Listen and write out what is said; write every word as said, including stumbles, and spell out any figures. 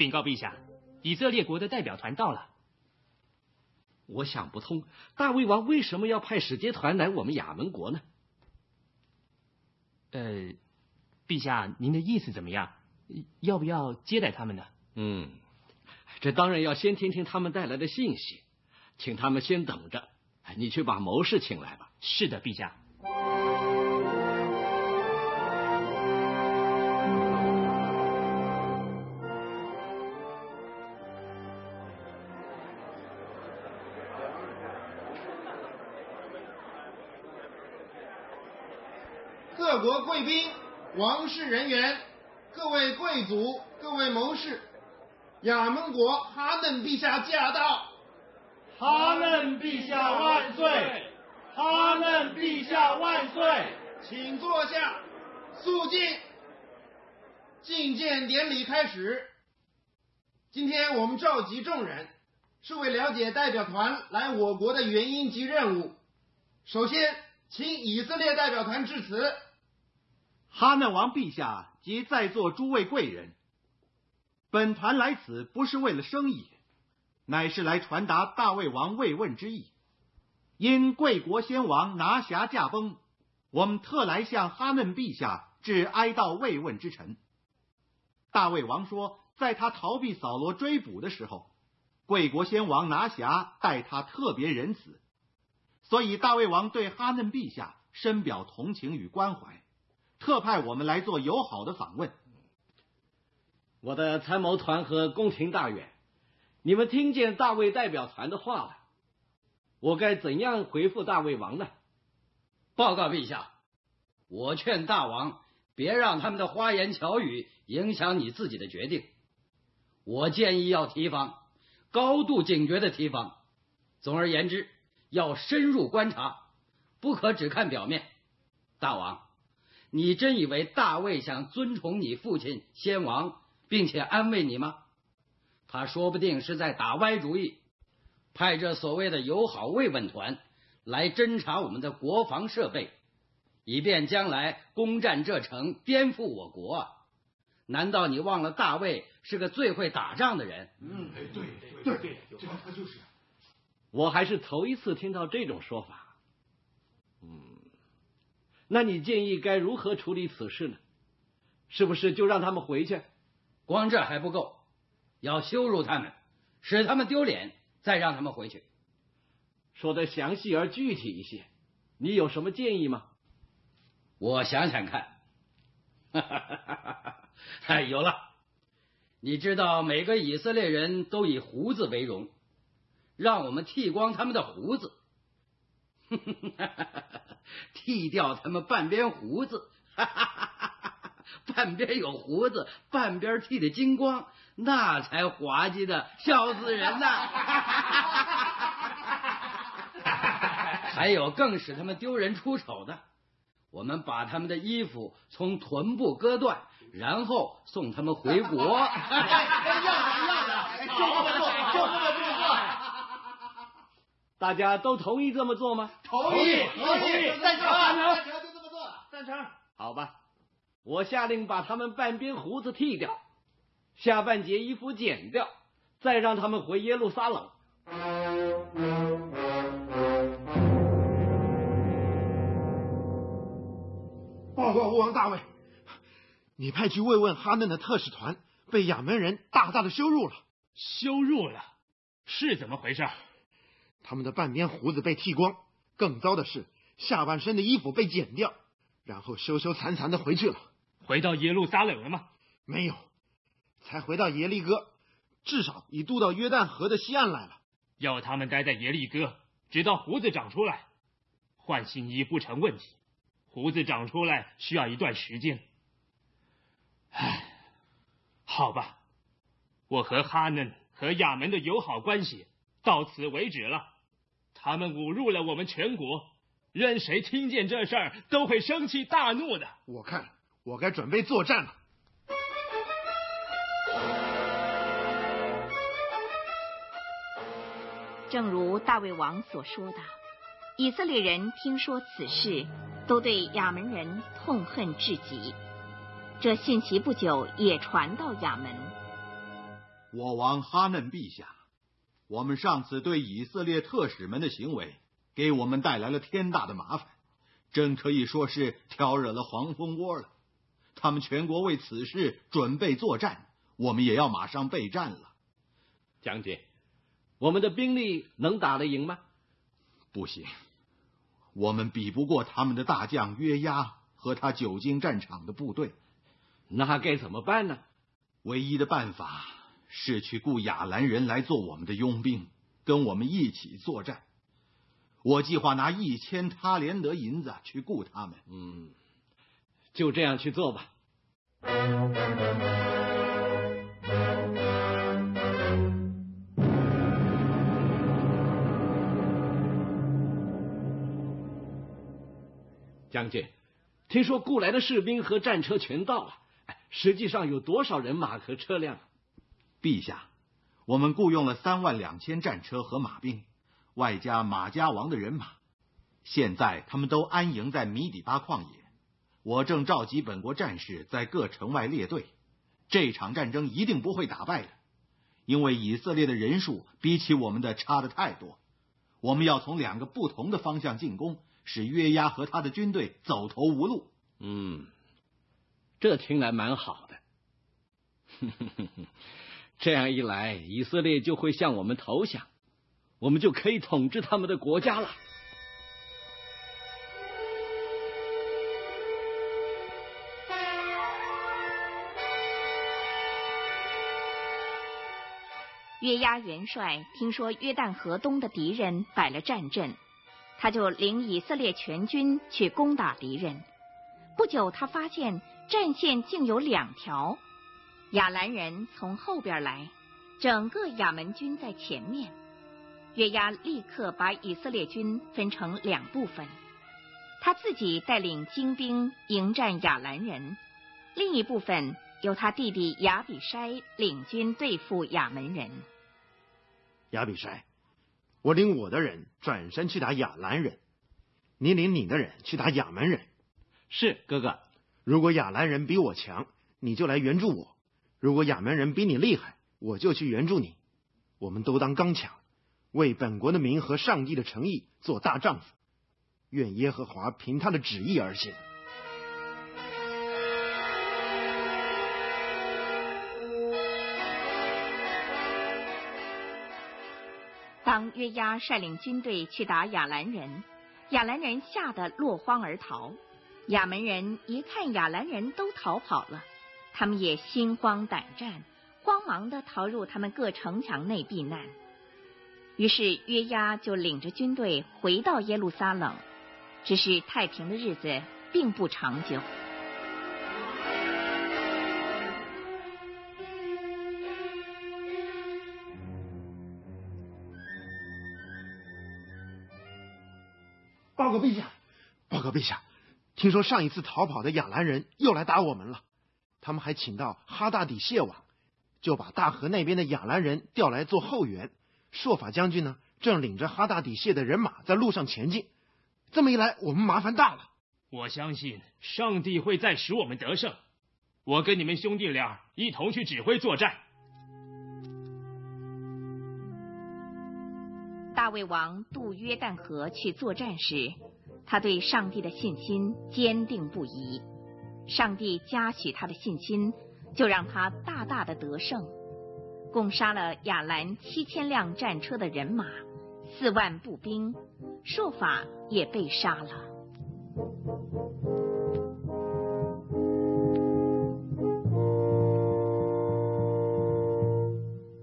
禀告陛下，以色列国的代表团到了。 我想不通，大卫王为什么要派使节团来我们亚门国呢？ 呃，陛下，您的意思怎么样？要不要接待他们呢？ 嗯，这当然要先听听他们带来的信息，请他们先等着。你去把谋士请来吧。 是的，陛下。 各国贵宾、王室人员、各位贵族、各位谋士，亚门国哈嫩陛下驾到！ 哈嫩陛下万岁！哈嫩陛下万岁！ 请坐下，肃静。觐见典礼开始。今天我们召集众人，是为了解代表团来我国的原因及任务。首先，请以色列代表团致辞。 哈嫩王陛下及在座诸位贵人，本团来此不是为了生意，乃是来传达大卫王慰问之意。因贵国先王拿辖驾崩，我们特来向哈嫩陛下致哀悼慰问之臣。大卫王说，在他逃避扫罗追捕的时候，贵国先王拿辖待他特别仁慈，所以大卫王对哈嫩陛下深表同情与关怀，特派我们来做友好的访问。 我的参谋团和宫廷大员，你们听见大卫代表团的话了，我该怎样回复大卫王呢？ 报告陛下，我劝大王别让他们的花言巧语影响你自己的决定。我建议要提防，高度警觉的提防。总而言之，要深入观察，不可只看表面。大王，你真以为大卫想尊崇你父亲先王，并且安慰你吗？他说不定是在打歪主意，派这所谓的友好慰问团来侦察我们的国防设备，以便将来攻占这城，颠覆我国啊！难道你忘了大卫是个最会打仗的人？ 嗯，对对对对，他就是。 我还是头一次听到这种说法。嗯，那你建议该如何处理此事呢？是不是就让他们回去？ 光这还不够，要羞辱他们，使他们丢脸，再让他们回去。 说得详细而具体一些，你有什么建议吗？ 我想想看。哎，有了！你知道每个以色列人都以胡子为荣，让我们剃光他们的胡子，剃掉他们半边胡子，半边有胡子，半边剃得精光，那才滑稽的笑死人呐！还有更使他们丢人出丑的，我们把他们的衣服从臀部割断，然后送他们回国。要的要的，就这么做，就这么做。 大家都同意这么做吗？ 同意，同意，赞成，赞成，就这么做，赞成。 好吧，我下令把他们半边胡子剃掉，下半截衣服剪掉，再让他们回耶路撒冷。 报告国王大卫，你派去慰问哈嫩的特使团被亚门人大大的羞辱了。 羞辱了？是怎么回事？ 他们的半边胡子被剃光，更糟的是下半身的衣服被剪掉，然后羞羞惭惭的回去了。 回到耶路撒冷了吗？ 没有，才回到耶利哥，至少已渡到约旦河的西岸来了。 要他们待在耶利哥，直到胡子长出来。换新衣不成问题，胡子长出来需要一段时间。唉，好吧，我和哈嫩和亚门的友好关系到此为止了。他们侮辱了我们全国，任谁听见这事儿都会生气大怒的。 我看我该准备作战了。 正如大卫王所说的，以色列人听说此事，都对亚门人痛恨至极。这信息不久也传到亚门。 我王哈嫩陛下，我们上次对以色列特使们的行为，给我们带来了天大的麻烦，真可以说是挑惹了黄蜂窝了。他们全国为此事准备作战，我们也要马上备战了。 将军，我们的兵力能打得赢吗？ 不行，我们比不过他们的大将约押和他久经战场的部队。 那该怎么办呢？ 唯一的办法是去雇亚兰人来做我们的佣兵，跟我们一起作战。我计划拿一千他连德银子去雇他们。 嗯，就这样去做吧。将军，听说雇来的士兵和战车全到了，实际上有多少人马和车辆？ 陛下，我们雇佣了三万两千战车和马兵，外加马加王的人马。现在他们都安营在米底巴旷野，我正召集本国战士在各城外列队。这场战争一定不会打败的，因为以色列的人数比起我们的差得太多。我们要从两个不同的方向进攻，使约押和他的军队走投无路。 嗯，这听来蛮好的。这样一来，以色列就会向我们投降，我们就可以统治他们的国家了。 约押元帅听说约旦河东的敌人摆了战阵，他就领以色列全军去攻打敌人。不久，他发现战线竟有两条，亚兰人从后边来，整个亚门军在前面。约押立刻把以色列军分成两部分，他自己带领精兵迎战亚兰人，另一部分由他弟弟亚比筛领军对付亚门人。 亚比筛，我领我的人转身去打亚兰人，你领你的人去打亚门人。 是，哥哥。 如果亚兰人比我强，你就来援助我；如果亚门人比你厉害，我就去援助你。我们都当刚强，为本国的民和上帝的诚意做大丈夫。愿耶和华凭他的旨意而行。 当约押率领军队去打亚兰人，亚兰人吓得落荒而逃。亚门人一看亚兰人都逃跑了，他们也心慌胆战，慌忙地逃入他们各城墙内避难。于是约押就领着军队回到耶路撒冷，只是太平的日子并不长久。 报告陛下，报告陛下，听说上一次逃跑的亚兰人又来打我们了。他们还请到哈大底谢王，就把大河那边的亚兰人调来做后援。朔法将军呢，正领着哈大底谢的人马在路上前进。这么一来，我们麻烦大了。 我相信上帝会再使我们得胜。我跟你们兄弟俩一同去指挥作战。 大卫王渡约旦河去作战时，他对上帝的信心坚定不移。上帝嘉许他的信心，就让他大大的得胜，共杀了亚兰七千辆战车的人马，四万步兵，朔法也被杀了。